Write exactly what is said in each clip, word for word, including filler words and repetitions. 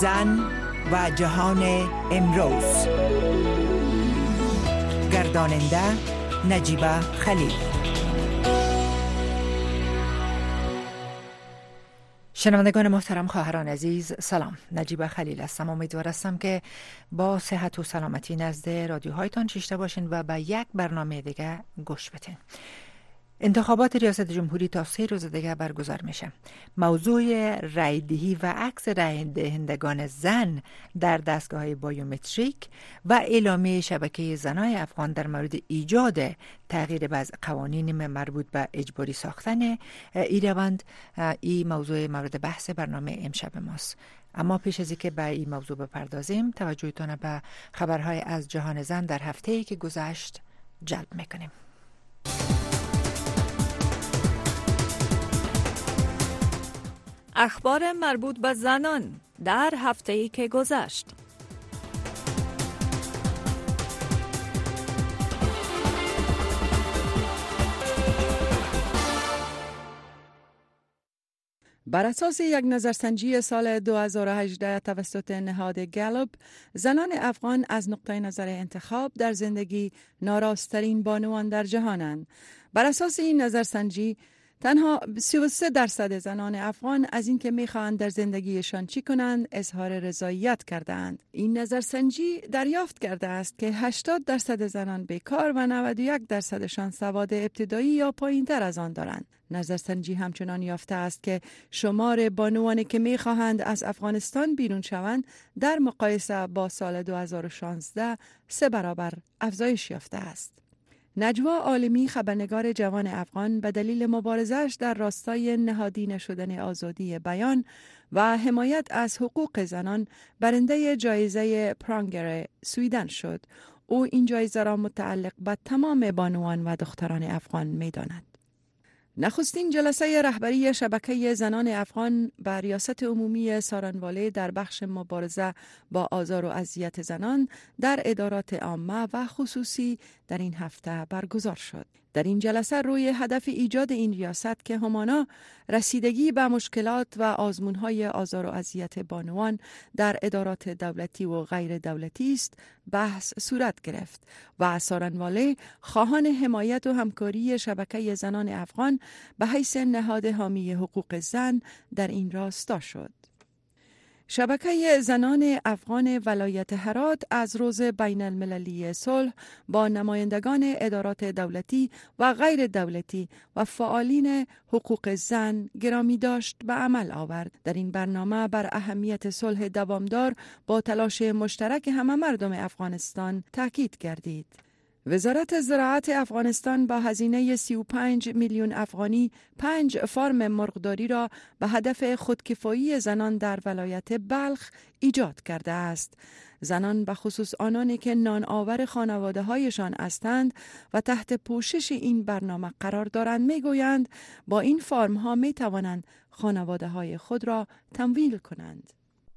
زن و جهان امروز. گرداننده نجیبه خلیل. شنوندگان محترم، خواهران عزیز، سلام. نجیبه خلیل هستم. امیدوار هستم که با صحت و سلامتی نزد رادیوهایتان شیشته باشین و به یک برنامه دیگه گوش بدین. انتخابات ریاست جمهوری تا سه روز دیگه برگزار میشه. موضوع رایدهی و عکس رای دهندگان زن در دستگاه‌های بایومتریک و اعلامیه شبکه زنای افغان در مورد ایجاد تغییر بعض قوانین مربوط به اجباری ساختن ای روند، این موضوع مورد بحث برنامه امشب ماست. اما پیش از اینکه به این موضوع بپردازیم، توجهتان به خبرهای از جهان زن در هفته‌ای که گذشت جلب میکنیم. اخبار مربوط به زنان در هفته‌ای که گذشت. بر اساس یک نظرسنجی سال دو هزار و هجده توسط نهاد گالوب، زنان افغان از نقطه نظر انتخاب در زندگی ناراسترین بانوان در جهانند. بر اساس این نظرسنجی تنها سی و سه درصد زنان افغان از اینکه میخواهند در زندگیشان چی کنند اظهار رضایت کردند. این نظرسنجی دریافت کرده است که هشتاد درصد زنان بیکار و نود و یک درصدشان سواد ابتدایی یا پایین‌تر از آن دارند. نظرسنجی همچنان یافته است که شمار بانوانی که میخواهند از افغانستان بیرون شوند در مقایسه با سال دو هزار و شانزده سه برابر افزایش یافته است. نجوا عالمی، خبرنگار جوان افغان، به دلیل مبارزه‌اش در راستای نهادینه شدن آزادی بیان و حمایت از حقوق زنان برنده جایزه پرانگر سویدن شد. او این جایزه را متعلق به تمام بانوان و دختران افغان می‌داند. نخستین جلسه رهبری شبکه زنان افغان به ریاست عمومی سارنواله در بخش مبارزه با آزار و اذیت زنان در ادارات عامه و خصوصی در این هفته برگزار شد. در این جلسه روی هدف ایجاد این ریاست که همانا رسیدگی به مشکلات و آزمون‌های آزار و اذیت بانوان در ادارات دولتی و غیر دولتی است بحث صورت گرفت و سارنواله خواهان حمایت و همکاری شبکه زنان افغان به حیث نهاد حامی حقوق زن در این راستا شد. شبکه زنان افغان ولایت هرات از روز بین المللی صلح با نمایندگان ادارات دولتی و غیر دولتی و فعالین حقوق زن گرامی داشت به عمل آورد. در این برنامه بر اهمیت صلح دوامدار با تلاش مشترک همه مردم افغانستان تاکید گردید. وزارت زراعت افغانستان با هزینه سی و پنج میلیون افغانی پنج فارم مرغداری را به هدف خودکفایی زنان در ولایت بلخ ایجاد کرده است. زنان به خصوص آنانی که نان آور خانواده هایشان هستند و تحت پوشش این برنامه قرار دارند میگویند با این فارم ها می توانند خانواده های خود را تمویل کنند.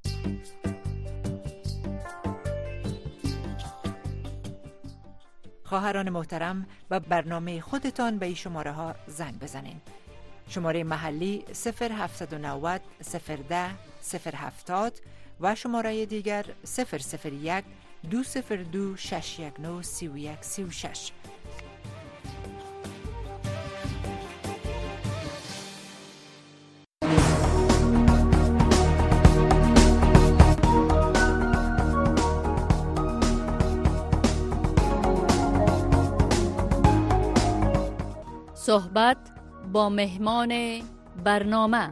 خواهران محترم، به برنامه خودتان به این شماره ها زنگ بزنین. شماره محلی صفر هفت نه صفر صفر ده صفر هفتاد و شماره دیگر صفر صفر یک دو صفر دو شش یک نه سی و یک سی و شش. صحبت با مهمان برنامه.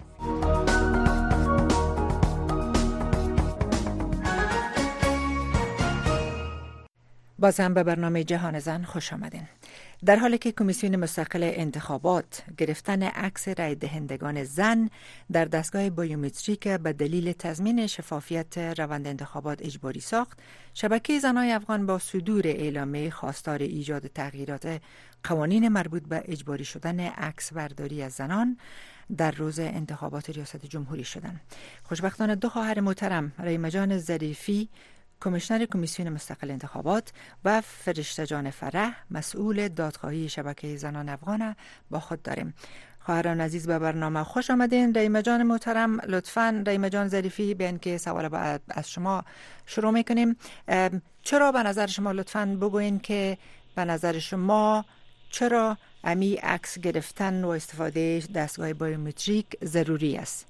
باز هم به برنامه جهان زن خوش آمدین. در حالی که کمیسیون مستقل انتخابات گرفتن عکس رای دهندگان زن در دستگاه بایومتریک به دلیل تضمین شفافیت روند انتخابات اجباری ساخت، شبکه زنای افغان با صدور اعلامیه خواستار ایجاد تغییرات قوانین مربوط به اجباری شدن عکس برداری از زنان در روز انتخابات ریاست جمهوری شدند. خوشبختانه دو خواهر محترم، رحیمه جان ظریفی کمیشنر کمیسیون مستقل انتخابات و فرشته جان فرح مسئول دادخواهی شبکه زنان افغان با خود داریم. خواهران عزیز به برنامه خوش آمدین. ریمه جان محترم، لطفاً ریمه جان ظریفی بیان که سوال بعد از شما شروع میکنیم. چرا به نظر شما، لطفاً بگوین که به نظر شما چرا امی عکس گرفتن و استفاده دستگاه بایومتریک ضروری است؟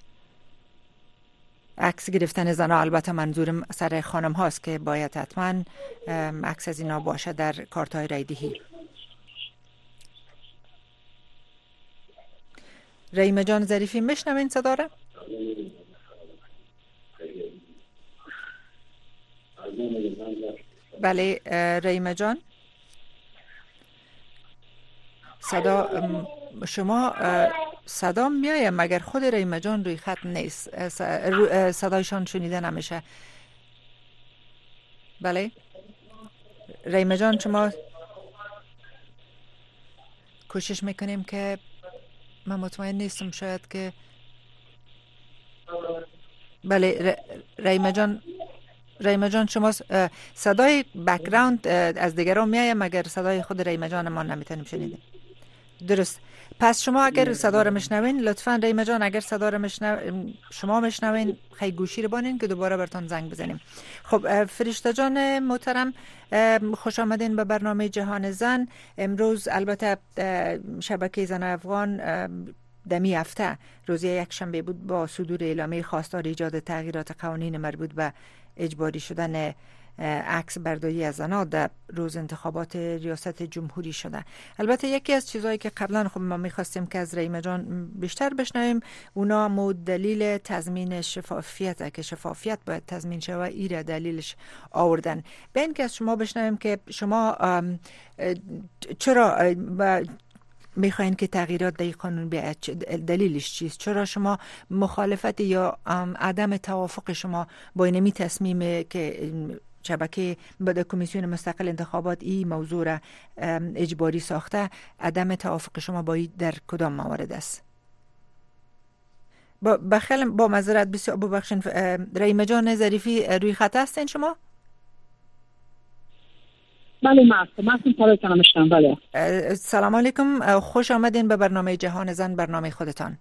عکس گرفتن زنا، البته منظورم سر خانم هاست که باید حتما عکس از اینا باشه در کارت های رایدهی. ریمه جان ظریفی میشنوین صدا را؟ بله ریمه جان، صدا شما صدا میایه مگر خود ریمه جان روی خط نیست، صدایشان شنیده نمیشه. بله ریمه جان، شما کوشش میکنیم که من مطمئن نیستم شاید که بله ریمه جان ریمه جان شما صدای بک‌گراند از دیگران میایه مگر صدای خود ریمه جان ما نمیتونیم شنیدیم. درست. پس شما اگر صدا رو میشنوین لطفاً ریمه جان، اگر صدا رو میشنو شما میشنوین خیلی گوشی رو بانین که دوباره براتون زنگ بزنیم. خب فرشته جان محترم، خوش آمدین به برنامه جهان زن. امروز البته شبکه زن افغان دمی هفته روز یک شنبه بود با صدور اعلامیه خواستار ایجاد تغییرات قوانین مربوط به اجباری شدن عکس برداری از زنها در روز انتخابات ریاست جمهوری شده. البته یکی از چیزهایی که قبلا خب ما میخواستیم که از ریمه جان بیشتر بشنویم اونا مود دلیل تضمین شفافیت که شفافیت باید تضمین شه و ایره دلیلش آوردن. به این که از شما بشنویم که شما چرا میخواین که تغییرات در قانون بیاد، دلیلش چیست؟ چرا شما مخالفت یا عدم توافق شما با اینمی تصمیم که شبکه به کمیسیون مستقل انتخابات این موضوع را اجباری ساخته، عدم توافق شما با این در کدام موارد است؟ با بخیل با معذرت بسیار ببخشید ریمه جان ظریفی روی خط هستین شما؟ بله ماست ماست تاره کنم اشتم. بله سلام علیکم، خوش آمدین به برنامه جهان زن، برنامه خودتان.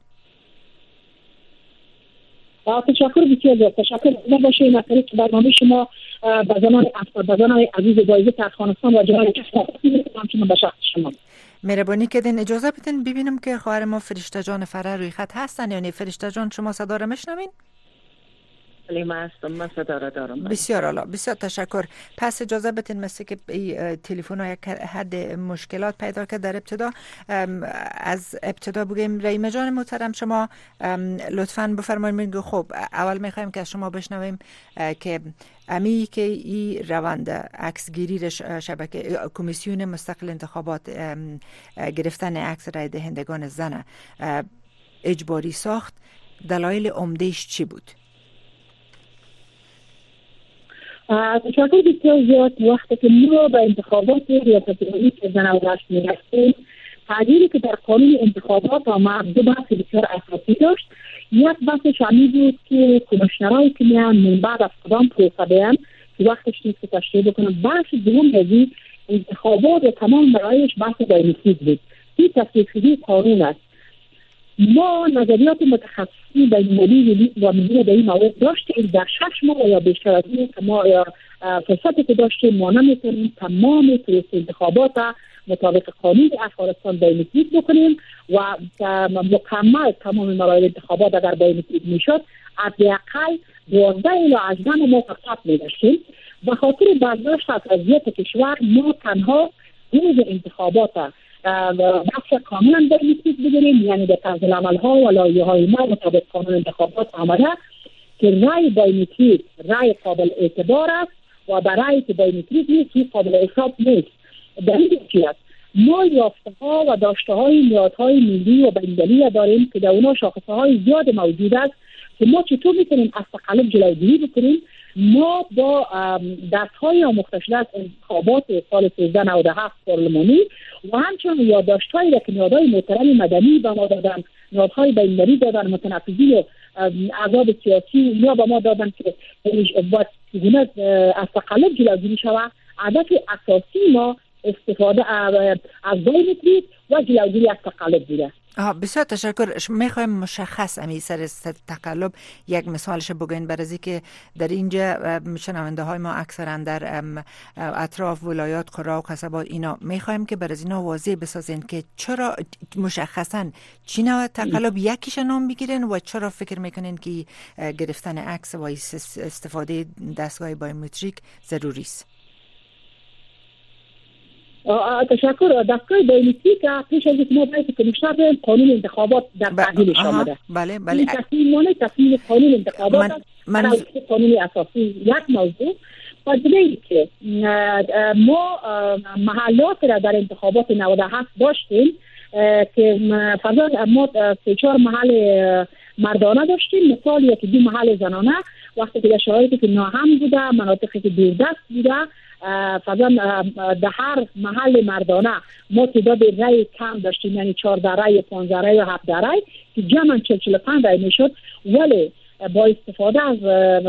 تشکر بسیار تشکر باشه نکردی که برنامه شما به زمان افغان به زمان عزیز بایزی که افغانستان و جهان همچنین به شخص شما مهربانی کردین. اجازه بدین ببینم که خواهر ما فرشته جان فره روی خط هستن. یعنی فرشته جان شما صدا رو میشنوین؟ بله من هستم، من صدا را دارم. بسیار عالی، بسیار تشکر. پس اجازه بدین مثل که تلفن ها یک حد مشکلات پیدا کرد در ابتدا، از ابتدا بگیم. ریمه جان محترم شما لطفاً بفرمایید. خب اول میخوایم که از شما بشنویم که امی که این روند عکس گیری شبکه کمیسیون مستقل انتخابات گرفتن عکس رای دهندگان زن اجباری ساخت، دلایل عمده‌اش چی بود؟ تشکر بسیار زیاد. وقتی که ما به انتخابات ریاست جمهوری که زن و رشت می‌رسیم، تغییری که در قانون انتخابات آمد دو بحث بسیار اساسی داشت. یک بحث شامل بود که کمیشنرایی که میان من بعد از کدام پروسه بیان که وقتش نیست که تشریح بکنم. بحث دوم از انتخابات و تمام برایش بحث بایومتریک بود. این تصویب‌شده قانون است. ما نظریات متخصصی بین‌المللی و ملی در این موضوع داشتیم. در شش ماه یا بیشتر از این که ما فرصتی که داشتیم ما نمیتونیم تمام پروسه انتخابات مطابق قانون افغانستان بایومتریک بکنیم و مکمل تمام مراحل انتخابات اگر بایومتریک میشد حداقل دوازده الی هجده ماه فرصت می‌داشتیم. به خاطر برداشت از وضعیت کشور ما تنها روز انتخابات بحث کاملا بایومتریک بگیریم، یعنی به طرز العمل‌ها و لایحه‌های ما مطابق قانون انتخابات آمده که رای بایومتریک رای قابل اعتبار است و برای که بایومتریک نیست قابل حساب نیست. دلیل چی است؟ ما یافته‌ها و داشته‌های نهادهای ملی و بین‌المللی داریم که در اونها شاخصه‌های زیاد موجود است که ما چطور میتونیم از تقلب جلوگیری بکنیم. ما با دست‌های آموخته شده از انتخابات سال سیزده نود و هفت پارلمانی و همچنین یادداشت‌هایی که نهادهای محترم مدنی به ما دادن، نهادهای بین‌المللی دادن، متنفذین و احزاب سیاسی یا به ما دادن که باید چگونه از تقلب جلوگیری شود. هدف اساسی ما استفاده از بایومتریک و جلوگیری از تقلب بوده. آها بسیار تشکر. میخوایم مشخص امی سر تقلب یک مثالش بگوین برای که در اینجا شنونده های ما اکثرا در اطراف ولایات قرا و قصبات اینا میخوایم که برای اینا واضح بسازین که چرا مشخصا چی نوع تقلب یکیش نام بگیرین و چرا فکر میکنین که گرفتن عکس و استفاده دستگاه بایومتریک ضروری است. تشکر. دستگاه بایومتریک پیش از اینکه ما باید کمیشنر قانون انتخابات در تحویلش آمده. بله بله. این تصمیمانه تصمیم قانون انتخابات است. من قانون اساسی یک موضوع و دیگه که ما محلات را در انتخابات نود و هفت داشتیم که فضا ما سه چهار محل مردانه داشتیم، مثال یکی دو محل زنانه. وقتی که در شرایطی که ناهم بوده، مناطقی که دوردست بوده، فضا در هر محل مردانه ما تعداد رای کم داشتیم، یعنی چهارده رای، پانزده رای و هفده رای که جمعاً چهل چهل و پنج رای میشد. ولی با استفاده از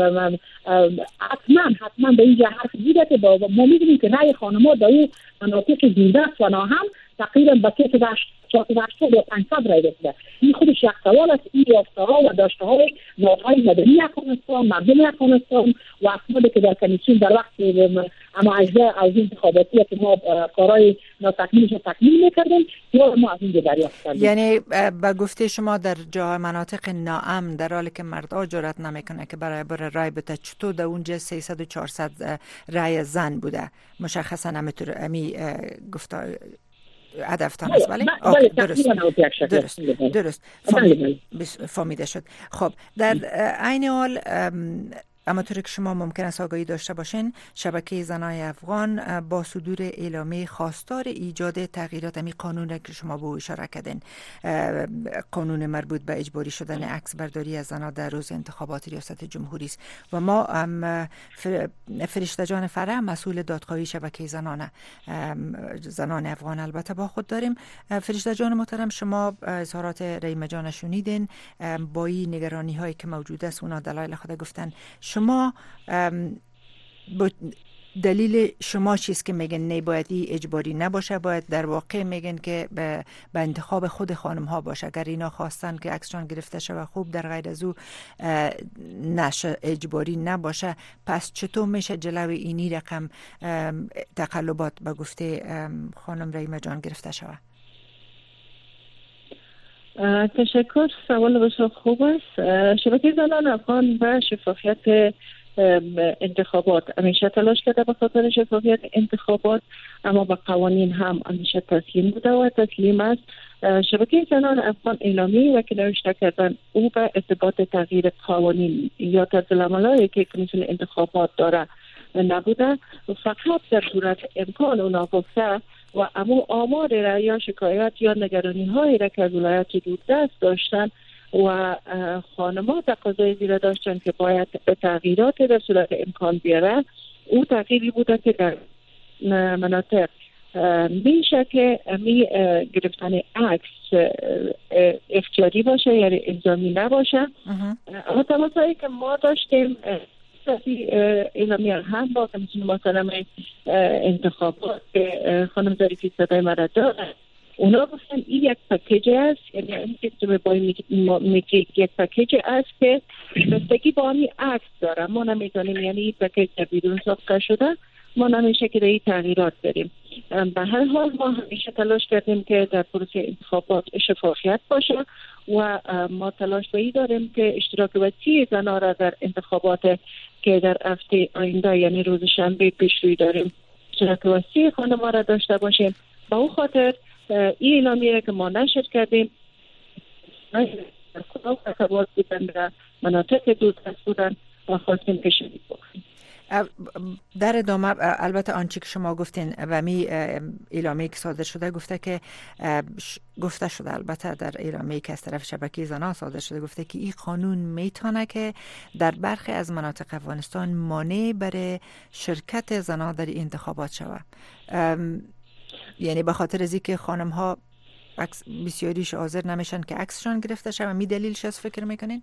حتما حتما به اینجا حرف بوده که ما میدونیم که رای خانم‌ها در اون مناطق دوردست و ناهم تقریبا به کسی چهارصد یا پانصد رای رسیده. این خودش یک سوال است. این یافته‌ها و داشته‌های نهادهای مدنی افغانستان، مردم افغانستان و افرادی که در کمیسیون در وقت اما اجزا از انتخاباتی که ما کارهای ناتکمیلش رو تکمیل می‌کردیم یا ما از اینجا دریافت کردیم. یعنی به گفته شما در جای مناطق ناامن در حالی که مردها جرئت نمیکنه که برای برای رای بده، چطور در اونجا سیصد و چهارصد رای زن بوده؟ مشخصا همینطور امی گفته هدفتان است. بله درست درست درست فهمیده شد. خب در عین حال اما طوری که شما ممکن است آگاهی داشته باشین، شبکه زنای افغان با صدور اعلامیه خواستار ایجاد تغییرات امی قانون را که شما به اشاره کردین، قانون مربوط به اجباری شدن عکس برداری از زنان در روز انتخابات ریاست جمهوری است و ما هم فرشته جان فرح مسئول دادخواهی شبکه زنان زنان افغان البته با خود داریم. فرشته جان محترم، شما اظهارات رحیم جان شنیدین، با این نگرانی هایی که موجود است اونا دلایل خود گفتن. شما دلیل شما چیست که میگن نه باید اجباری نباشه، باید در واقع میگن که به, به انتخاب خود خانم ها باشه؟ اگر اینا خواستن که عکسشان گرفته شود خوب، در غیر از او نشه اجباری نباشه، پس چطور میشه جلوی اینی رقم تقلبات به گفته خانم رحیم جان گرفته شود؟ تشکر. سوال بسیار خوب است. شبکه زنان افغان و شفافیت انتخابات همیشه تلاش کرده به خاطر شفافیت انتخابات، اما با قوانین هم همیشه تسلیم بوده و تسلیم است. شبکه زنان افغان اعلامیه و که نوشته کردن او به ارتباط تغییر قوانین یا طرزالعمل‌هایی که کمیسیون انتخابات داره نبوده، فقط در صورت امکان اونا گفته و اما آمار را یا شکایت یا نگرانی هایی را که از ولایت دوردست داشتن و خانم‌ها تقاضای زیرا داشتن که باید تغییرات در صورت امکان بیاره، او تغییری بوده که در مناطق میشه که می گرفتن عکس اختیاری باشه، یعنی الزامی نباشه. اما تماسایی که ما داشتیم اعلامی هم با کمیسیون محترم انتخابات که خانم ظریفی صدای مرا دارد، اونا گفتن این یک پکیج است، یعنی این سیستم بایومتریک یک پکیج است که بستگی با همین عکس داره. ما نمیتونیم یعنی این پکیج در بیرون ساخته شده، ما نمیشه که در این تغییرات بریم. به هر حال ما همیشه تلاش کردیم که در پروسه انتخابات شفافیت باشه و ما تلاش به این داریم که اشتراک وسیع زنان را در انتخابات که در هفته آینده یعنی روز شنبه پیش روی داریم اشتراک وسیع خانم‌ها را داشته باشیم. با اون خاطر این اعلامیه که ما نشر کردیم خطابات بودن در مناطق دوردست بودن و خواستیم که شدید بکنیم. در ادامه البته آنچه که شما گفتین و می اعلامیه که صادر شده گفته که گفته شده البته در اعلامیه که از طرف شبکه زنان صادر شده گفته که این قانون میتونه که در برخی از مناطق افغانستان مانع برای شرکت زنان در انتخابات شود، یعنی به خاطر از اینکه خانم ها بسیاریش حاضر نمیشن که عکسشان گرفته شود. می دلیلش از فکر میکنین؟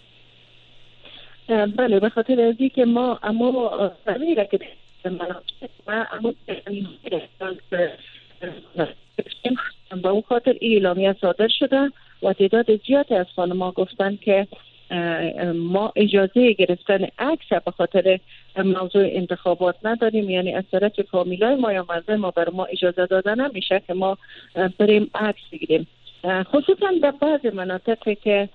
بله، به خاطر از اینکه ما اما زمین را که مناطق و اما به اون خاطر این اعلامیه صادر شده و تعداد زیادی از خانم‌ها گفتن که ما اجازه گرفتن عکس به خاطر موضوع انتخابات نداریم، یعنی از طرف فامیلای ما یا مرد ما بر ما اجازه داده نمیشه که ما بریم عکس بگیریم، خصوصا در بعض مناطقی که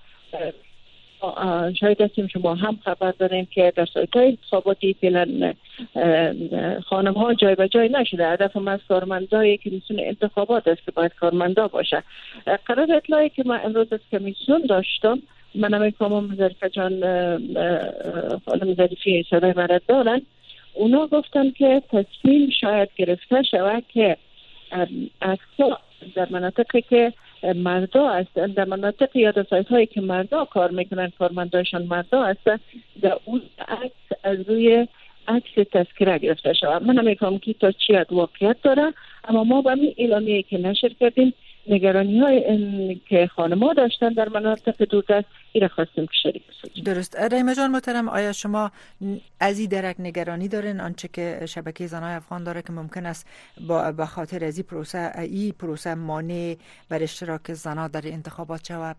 شاید هستیم شما هم خبر داریم که در سایت‌های انتخاباتی فعلا خانم ها جای به جای نشده. هدف من از کارمندایی که میسون انتخابات است که باید کارمندا باشه. قرار اطلاعی که من امروز از کمیسیون داشتم، من هم خانم ظریفه جان خانم ظریفی صدای مرد دارن، اونا گفتن که تصمیم شاید گرفته شود که اکثر در مناطقی که مردا هستن، در مناطق یا در سایت هایی که مردا کار میکنن کارمندایشان مردا هستن، در اون عکس از روی عکس تذکره گرفته شود. من نمیفهمم که تا چی واقعیت داره، اما ما با این اعلامیه‌ای که نشر کردیم نگرانی های که خانم‌ها داشتن در مناطق دوردست این را خواستیم که شریک بسازیم. درست. ریما جان محترم، آیا شما از این درک نگرانی دارین آنچه که شبکه زنای افغان داره که ممکن است با به خاطر از این پروسه این پروسه مانع بر اشتراک زنها در انتخابات شود؟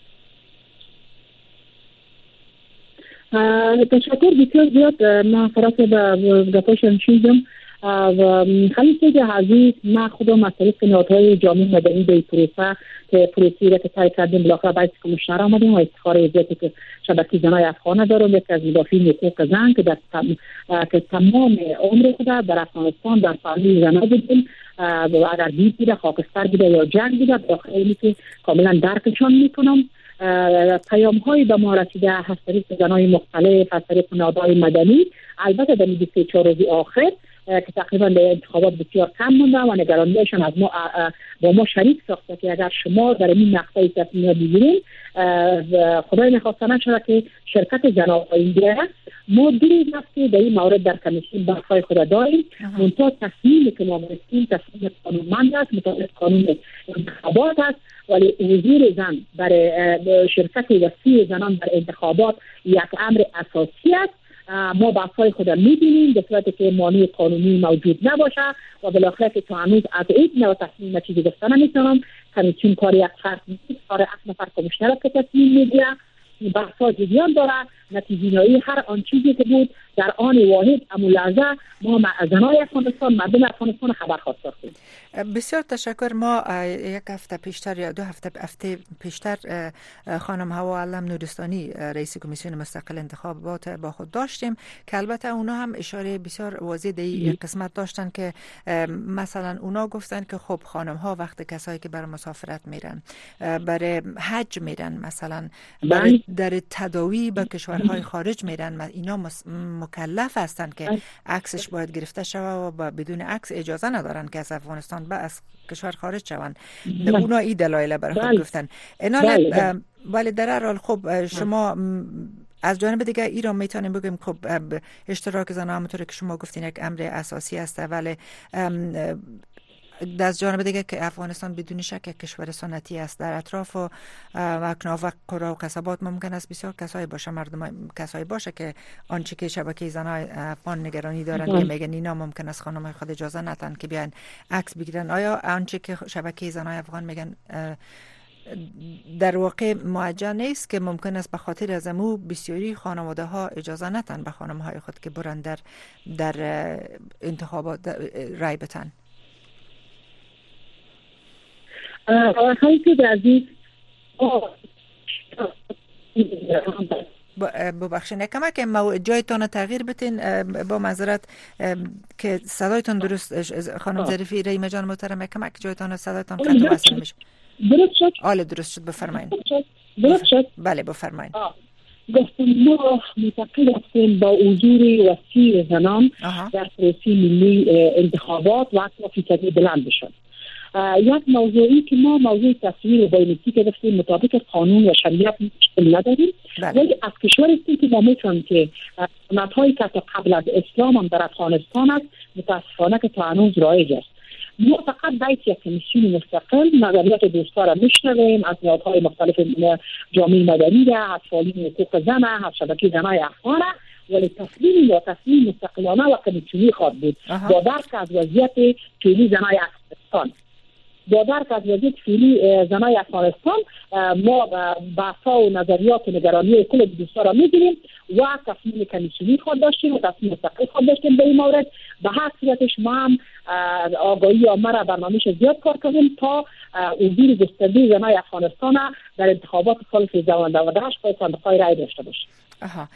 تشکر بسیار زیاد. من فراس به گپاشم شیدم و خیلی سیده عزیز، من خودم از طریق نهادهای جامعه مدنی به پروسه که پروسی را که تایی کردیم بالاخره باید کمیشنر آمدیم و افتخار عزیزی که شبکه زنای افغان دارم، یکی از مدافعین حقوق زن که در تم... که تمام عمر خود در افغانستان در سالهای زنها بودیم و اگر دید بوده خاکستر بوده یا جنگ بوده بالاخره اینی که کاملا درکشان میکنم. پیام های به ما رسیده از طریق زنای مختلف، از طریق نهادهای مدنی، البته در این سه چهار روز آخر که تقریبا به انتخابات بسیار کم مونده و نگرانیشان از ما با ما شریک ساخته که اگر شما در این مقطعی تصمیم بگیرین خدای نخواسته نشده که شرکت زنان آینده ما دو هفته در این مورد در کمیسیون بحث‌های خود داریم. منتها تصمیمی که ما برسیم تصمیم قانونمند است، مطابق قانون انتخابات است، ولی حضور زن برای شرکت وسیع زنان در انتخابات یک امر اساسی است. ما بحث‌های خود می‌بینیم به صورتی که مانع قانونی موجود نباشه و بالاخره که تا هنوز از این نوع تصمیم چیزی گفتن نمی‌تونم. کمیسیون کار یک فرد نیست، کار یک نفر کمیشنر که تصمیم می‌گیره. بحث‌ها جریان داره، نتیجه نهایی هر آن چیزی که بود در آن واحد امو لحظه ما زنای افغانستان مردم افغانستان خبر خواستار کنیم. بسیار تشکر. ما یک هفته پیشتر یا دو هفته هفته پیشتر خانم هوا علم نورستانی رئیس کمیسیون مستقل انتخابات با خود داشتیم که البته اونا هم اشاره بسیار واضح در این قسمت داشتن که مثلا اونا گفتن که خب خانم ها وقت کسایی که برای مسافرت میرن، برای حج میرن، مثلا برای در تداوی به کشورهای خارج میرن، اینا مکلف هستند که عکسش باید گرفته شود و بدون عکس اجازه ندارن که از افغانستان به از کشور خارج شوند. اونا این دلایل برای خود گفتن. اینال ولی در هر حال خب شما از جانب دیگه ای را میتونیم بگیم خب اشتراک زنان همونطور که شما گفتین یک امر اساسی است، ولی از جانب دیگه که افغانستان بدون شک یک کشور سنتی است. در اطراف و اکناف و قرا و قصبات ممکن است بسیار کسایی باشه، مردم کسایی باشه که آنچه که شبکه زنای افغان نگرانی دارن که میگن اینا ممکن است خانم‌های خود اجازه ندن که بیان عکس بگیرن. آیا آنچه که شبکه زنای افغان میگن در واقع موجه نیست که ممکن است به خاطر از امو بسیاری خانواده ها اجازه ندن به خانم‌های خود که برن در در انتخابات رای بدن؟ خیلی عزیز ببخشید نکمه که مو... جایتان تغییر بتین با معذرت که صدایتان درست خانم ظریفی ریما جان محترم نکمه که جایتان صدایتان قطع وصل میشه. درست شد؟ آله درست شد، بفرمایید. درست شد؟ بله بفرمایید. گفتم ما معتقد هستیم با حضور وسیع زنان در پروسه ملی انتخابات و حتی فیصدی بلند بشن. یک موضوعی که ما موضوع تصویر بایلتی که دستیم مطابق قانون و شریعت نداریم، ولی از کشور هستیم که ما میتونیم که سنت‌هایی که قبل از اسلام هم در افغانستان است متاسفانه که تا هنوز رایج است. ما فقط باید یک کمیسیون مستقل نظریات دوستا را میشنویم از نهادهای مختلف جامعه مدنی را، از فعالین حقوق زن، از شبکه زنای افغان، ولی تصمیم یا تصمیم مستقلانه و کمیسیونی خواهد بود با درک از وضعیت فعلی زنای افغانستان. با درک از وضعیت فعلی زنای افغانستان ما بحث‌ها و نظریات و نگرانی کل دوستان را می‌گیریم و تصمیم کمیسیونی خود داشتیم و تصمیم مستقل خود داشتیم به این مورد. به هر صورتش ما هم آگاهی عامه را برنامه‌اش زیاد کار کنیم تا حضور گسترده زنای افغانستان در انتخابات سال سیزده و نود و هشت پای صندوق‌های رای داشته باشیم. آها.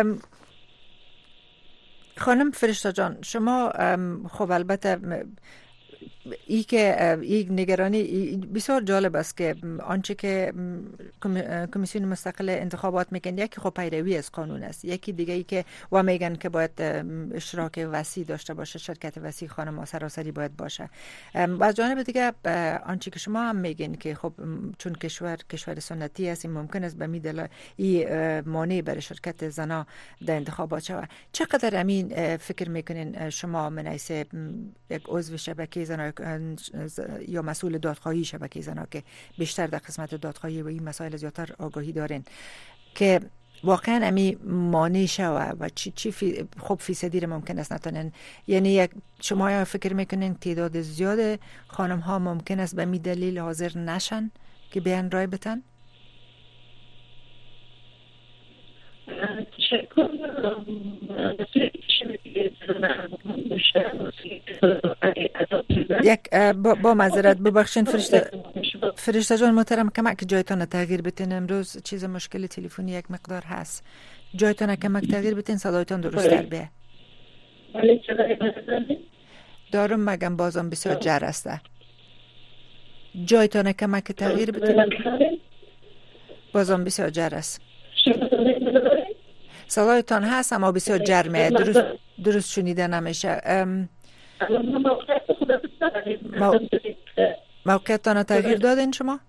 خانم فرشته جان، شما خب البته ای که یک نگرانی بسیار جالب است که آنچه که کمیسیون مستقل انتخابات میگن، یکی خب پیروی از قانون است، یکی دیگه ای که و میگن که باید اشتراک وسیع داشته باشه، شرکت وسیع خانم سراسری باید باشه. و از جانب دیگه آنچه که شما هم میگن که خب چون کشور کشور سنتی است، ممکن است به میدل این مانع برای شرکت زنا در انتخابات شود. چقدر امین فکر میکنین شما منیس یک عضو شبکه زنا یا مسئول دادخواهی شبکه زنا که بیشتر در قسمت دادخواهی و این مسائل زیادتر آگاهی دارین که واقعا امی مانع شوه و چی چی فی خب فیصدی رو ممکن است نتونن، یعنی یک شما یا فکر میکنین تعداد زیاد خانم ها ممکن است به می دلیل حاضر نشن که بیان رای بتن؟ یک با, با معذرت ببخشین فرشته فرشته جان محترم، کمک جایتان تغییر بتین. امروز چیز مشکل تلفنی یک مقدار هست، جایتان کمک تغییر بتین صدایتان درست تر بیه. دارم مگم بازم بسیار جر است، جایتان کمک تغییر بتین بازم بسیار جر است. صدایتان هست اما بسیار جرمه، درست درست شنیده نمیشه. مو... موقعیتان تغییر دادین شما؟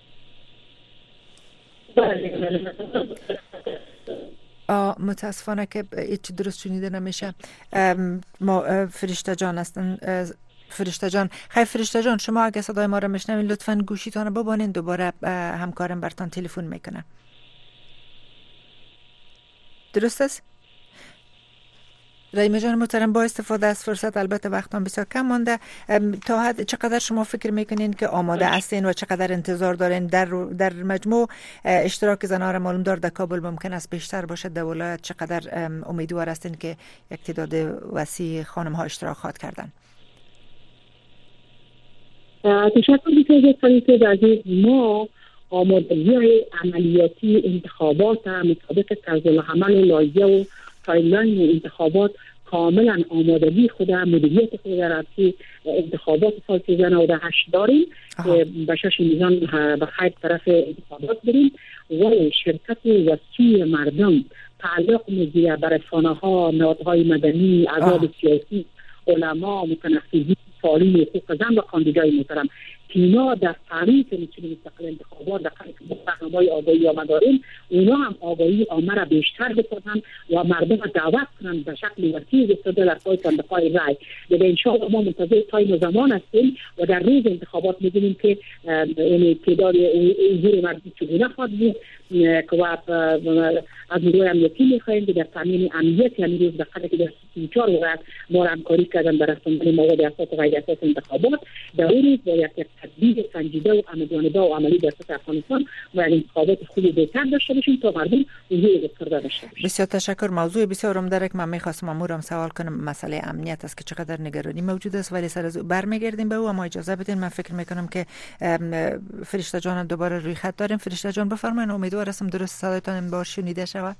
آه متاسفانه که هیچ درست شنیده نمیشه. ما فرشته جان هستن. فرشته جان، خیلی فرشته جان، شما اگه صدای ما را میشنوین لطفاً گوشیتان رو ببانین، دوباره همکارم برتان تلفن میکنه. درست است؟ رحیمه جان محترم، با استفاده از فرصت، البته وقتم بسیار کم مانده، تا حد چقدر شما فکر میکنین که آماده هستین و چقدر انتظار دارین در در مجموع اشتراک زنان معلوم دار در کابل ممکن است بیشتر باشه، در ولایت چقدر امیدوار هستین که یک تعداد وسیع خانم ها اشتراک خواهد کردن؟ تشکر میکنم عزیز. ما آمادگی عملیاتی انتخابات مطابق طرز العمل و لایحه و تایملاین انتخابات کاملا آمادگی خود مدیریت خود در رابطه انتخابات سال سیزده و نود و هشت داریم که به شش میزان به خیر طرف انتخابات بریم و شرکت وسیع مردم تعلق میگیره به رسانه‌ها، نهادهای مدنی، احزاب سیاسی، علما، متنفذین، فعالین حقوق زن و کاندیدای محترم که اینا در تعریف کمیسیون مستقل انتخابات در برنامه‌های آگاهی عامه داریم، اونا هم آگاهی عامه را بیشتر بکنن و مردم را دعوت کنن به شکل وسیع گسترده در پای صندوق‌های رای. دیگه ان شاءالله ما منتظر تایم و زمان هستیم و در روز انتخابات می‌بینیم که یعنی تعداد حضور مردم چگونه خواهد بود که از نیروی امنیتی می‌خواهیم که در تامین امنیت همین روز در قدری که در سی و چهار ولایت ما همکاری کردن در رساندن مواد اساس و غیر اساس انتخابات، در این روز باید یک تدبیر سنجیده و عملیاتی و عملی در سطح افغانستان و انتخابات خوبی بهتر داشته باشیم تا مردم حضور گسترده داشته باشند. بسیار تشکر. موضوع بسیار عمده که من می‌خواستم امورم سوال کنم مسئله امنیت است که چقدر نگرانی موجود است، ولی سر از برمیگردیم به او. اما اجازه بدین من فکر می‌کنم که فرشته جان دوباره روی خط داریم. فرشته جان بفرمایید، امیدوار هستم درست صدایتان این بار شنیده شود.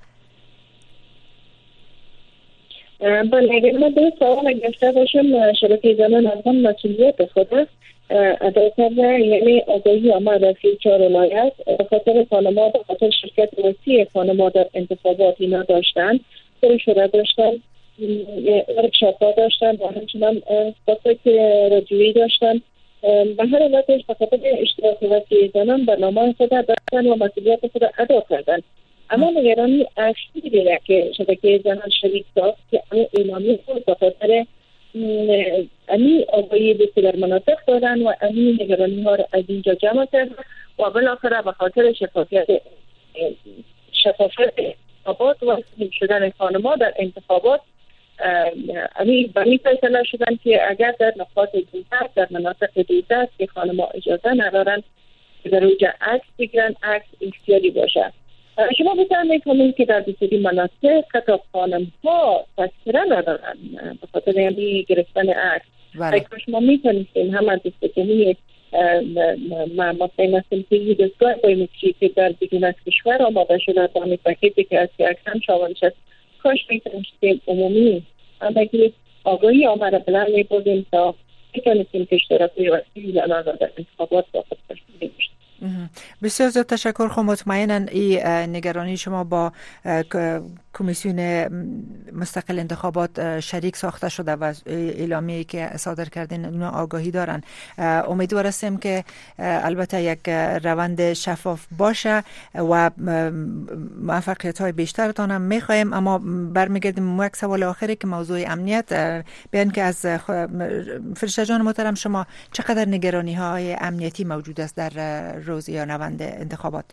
بله، اگر من دو سوال گرفته باشم، شبکه زنان افغان مسئولیت خود ادا کرده، یعنی آگاهی عامه در سی و چهار ولایت به خاطر خانم‌ها، به خاطر شرکت وسیع خانم‌ها در انتخابات اینا داشتن، سرشوره داشتن، ورکشاپ‌ها داشتن و همچنان صفحه رادیویی داشتن. به هر علتش به خاطر اشتراک وسیع زنان برنامه خود داشتن و مسئولیت خود ادا کردن. اما نگرانی اصلی دیگه که شبکه زنان شریک داشت که اعلامی خود به خاطر امی آگاهی بسی در مناطق دارن و امی نگرانی ها را از اینجا جمع کردن و بالاخره به خاطر شفافیت شفافیت انتخابات و شدن خانم‌ها در انتخابات امی بمی فیصله شدن که اگر در نقاط دوزد در مناطق دوزد که خانم ها اجازه ندارن که در اوجه عکس بگیرن، عکس اختیاری باشه. شما بسیار میکنیم که در بسیاری مناطق حتی خانم ها تذکره ندارن به خاطر یعنی گرفتن عکس. اگر شما میتونیم همه دستگیری مثلا سمتی دستگاه باید که در بدون از کشور آماده شده تا می پاکیتی که از که اکسان شاولش است کاش میتونیم سیستم عمومی اما که آگاهی آمده بلند می بودیم تا میتونیم که اشتراکی وسیعی زنان را در انتخابات با خود تشکیل بشید. بسیار زیاد تشکر. خب مطمئنا این نگرانی شما با کمیسیون مستقل انتخابات شریک ساخته شده و اعلامیه‌ای که صادر کردین اونا آگاهی دارن. امیدوار هستیم که البته یک روند شفاف باشه و موفقیت های بیشترتان هم میخوایم. اما برمیگردیم یک سوال آخری که موضوع امنیت، بیان که از فرشته جان محترم شما چقدر نگرانی های امنیتی موجود است در روز یا روند انتخابات؟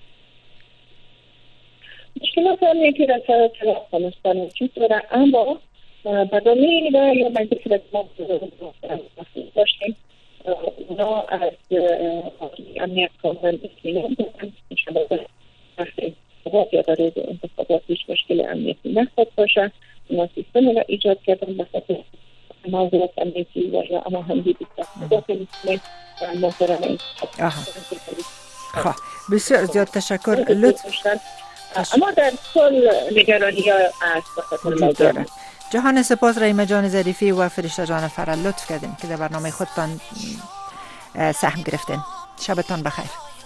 مشکلات هم که در سر طرف کنستان وجود داره، اما بدامی و یا مجلس رسما داشتیم اونا از امنیت کامل اطمینان دارن انشاءالله وقتی انتخابات یا در روز انتخابات هیچ مشکل امنیتی نخواهد باشه. اونا سیستم را ایجاد کردن بخاطر موضوعات امنیتی و یا اما هندی داخل محترم. خب بسیار زیاد تشکر. لطف اما در کل نگرانی ها وجود داره. جهان سپاس. رحیمه جان ظریفی و فرشته جان فرل لطف کردین که در برنامه خودتان سهم گرفتین. شبتان بخیر.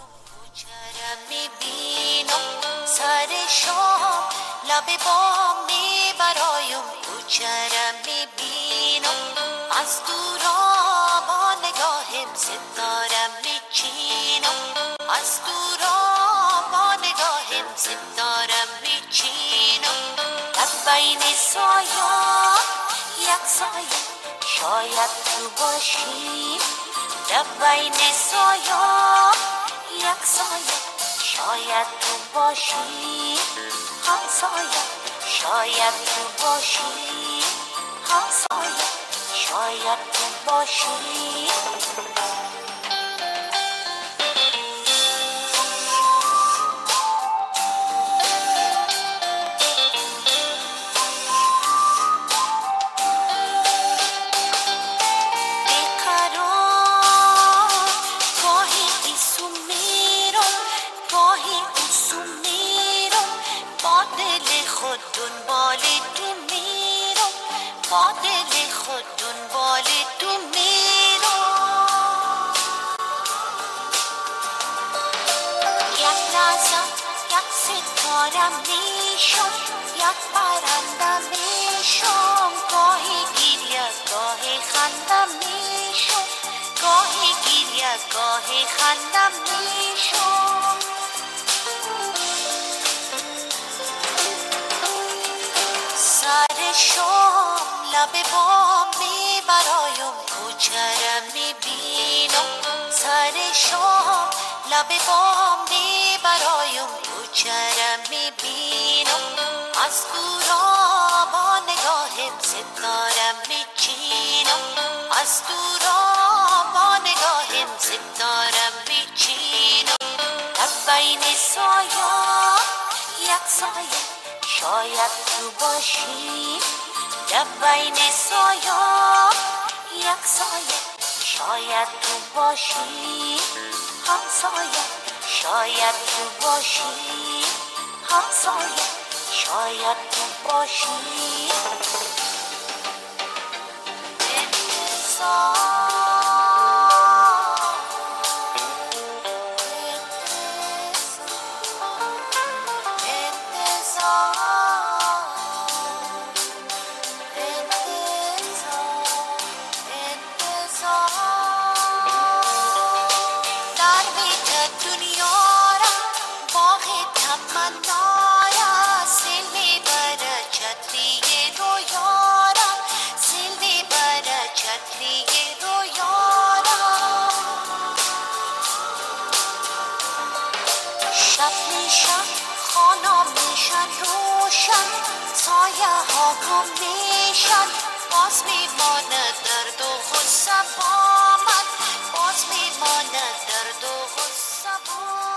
بین سایه یک سایه شاید تو باشی، در بین سایه یک سایه شاید تو باشی، همسایه شاید تو باشی، همسایه شاید تو باشی. گاهی خندم میشم، سر شام لب بام میبرایم کوچرم میبینم، سر شام لب بام میبرایم کوچرم میبینم، از دورا با نگاهم ستارم میچینم، از دورا با نگاهم ستارم میچینم، در بین سایه یک سایه شاید تو باشی، در بین سایه یک سایه شاید تو باشی، همسایه شاید تو باشی، همسایه شاید تو باشی. چتری رویا را سیل میبره چتری باز میماند درد و غصه با من، باز میماند درد و غصه با من.